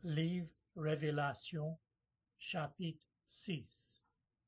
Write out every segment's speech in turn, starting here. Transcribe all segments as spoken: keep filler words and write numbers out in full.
Livre Révélation, chapitre six.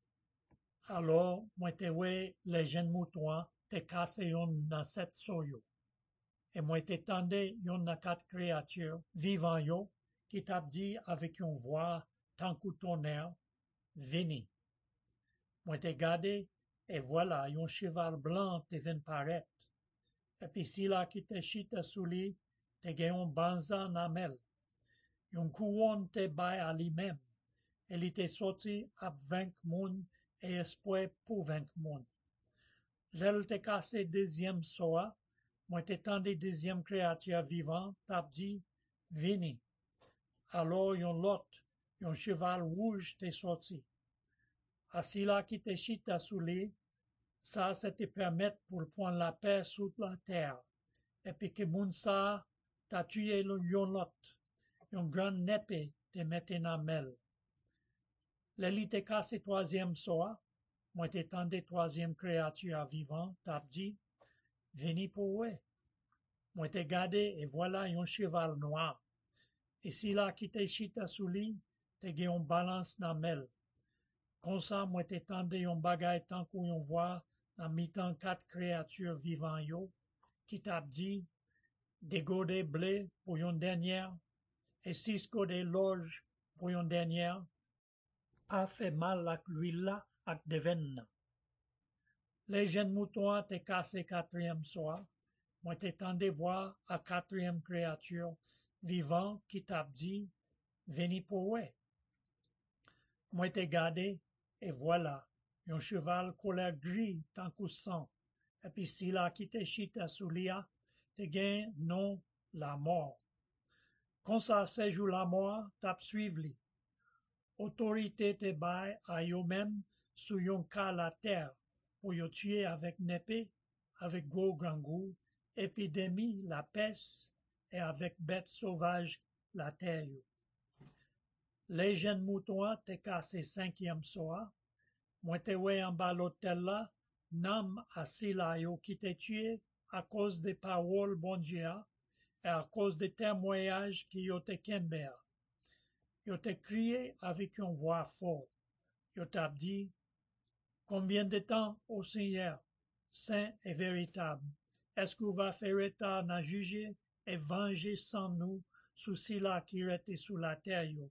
Alors, moi te we les jeunes moutons te casse yon nan sept so yo. Et moi te tende yon nan quatre créatures vivant yo qui t'a dit avec yon voix tant que tonnerre, vini. Moi te gade et voilà yon cheval blanc te vin paraître. Et puis si la qui te chita sous li te gen yon banza nan mel. Yon couronne te bay à lui-même. Elle était sorti à vaincre moun et espoir pour vaincre moun. L'elle te cassé deuxième soa, moi t'étendais deuxième créature vivante, t'a dit, vini. Alors yon lot, yon cheval rouge t'est sorti. Assis là qui te chita sous lui, ça c'était permettre pour prendre la paix sous la terre. Et puis que moun ça t'a tué yon lot. Yon grand épée te mette nan mel. L'eli te casse troisième soa, moi t'étendais troisième créature vivante, t'a dit, veni pour ouais. Moi te gardé et voilà yon cheval noir. Et si là qui te chita sous li, te gen yon balance nan mel. Comme ça, moi t'étendais yon bagay tant qu'on yon voit nan mitan quatre créatures vivant yo, qui t'a dit, des godets blé pour yon dernière, et six godets loges pour yon dernière, a fait mal ak l'huile là ak deven. Les jeunes moutons te cassé quatrième soir, moi t'étendais voir à quatrième créature vivant qui t'a dit, veni pour ouais. Moi te gardé, et voilà, yon cheval colère gris tant que sang, et puis si là qui te chita sous lia, te gen non la mort. Quand ça séjour la mort, t'as suivre li. Autorité te bail à yo même sous yon ka la terre pour yo tuer avec n'épée, avec gros gangou, épidémie, la peste, et avec bêtes sauvages, la terre yo. Les jeunes moutons te cassé cinquième soir, moi te ouais en bas l'hôtel là, nam assis là yo qui te tué à cause des paroles bon Dieu et à cause des témoignages qui yo te kember. Yo te crié avec une voix forte. Yo t'a dit, combien de temps, ô Seigneur, saint et véritable, est-ce que vous va faire état d'en juger et venger sans nous sous ceux-là qui étaient sous la terre yo?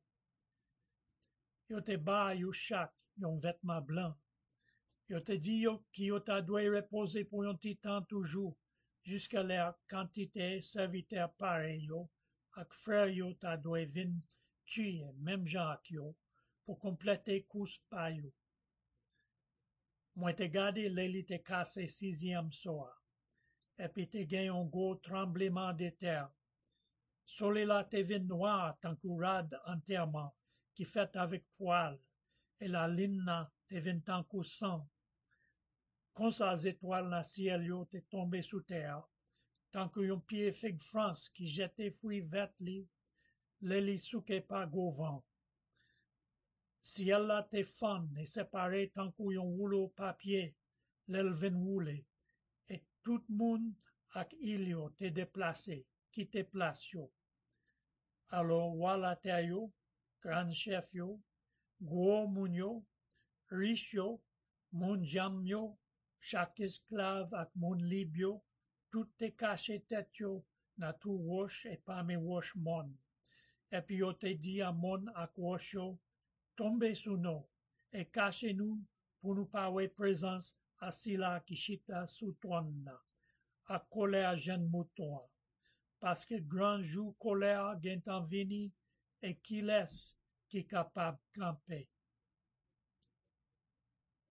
Yo te ba yo chaque yon vêtement blanc. Yo te dit yo qui yo t'a dû reposer pour un petit temps toujours, jusqu'à la quantité serviteurs pareil yo, ak frère yo t'a dû vin tuer, même gens yo, pour compléter course pa yo. Moi te gardé l'eli te cassé sixième soir, et puis te gen un gros tremblement de terre. Soleil là te vin noir tant que rad enterrement, qui fait avec poil, et la lune là te vin tant que sang. Quand ça étoiles na ciel yo te tombé sous terre, tant que yon pied fig France qui jetait fruits vert li, l'eli souke pas gros vent. Ciel là te fan et séparé tant que yon rouleau papier, l'el vin roule, et tout monde ak il yo te déplacé, qui te place yo. Alors wala terre yo, grand chef yo, gros moun yo, riche yo, moun jam yo, chaque esclave ak moun libre yo, tout te caché tête yo, na tout roche et parmi roche mon. Et puis yo te dit à mon ak roche yo, tombez sous nous, et cachez-nous pour nous parler présence à ceux-là qui chita sous trône là, à colère jeune mouton. Parce que grand jour colère gen tan vini, et qui laisse qui capable camper.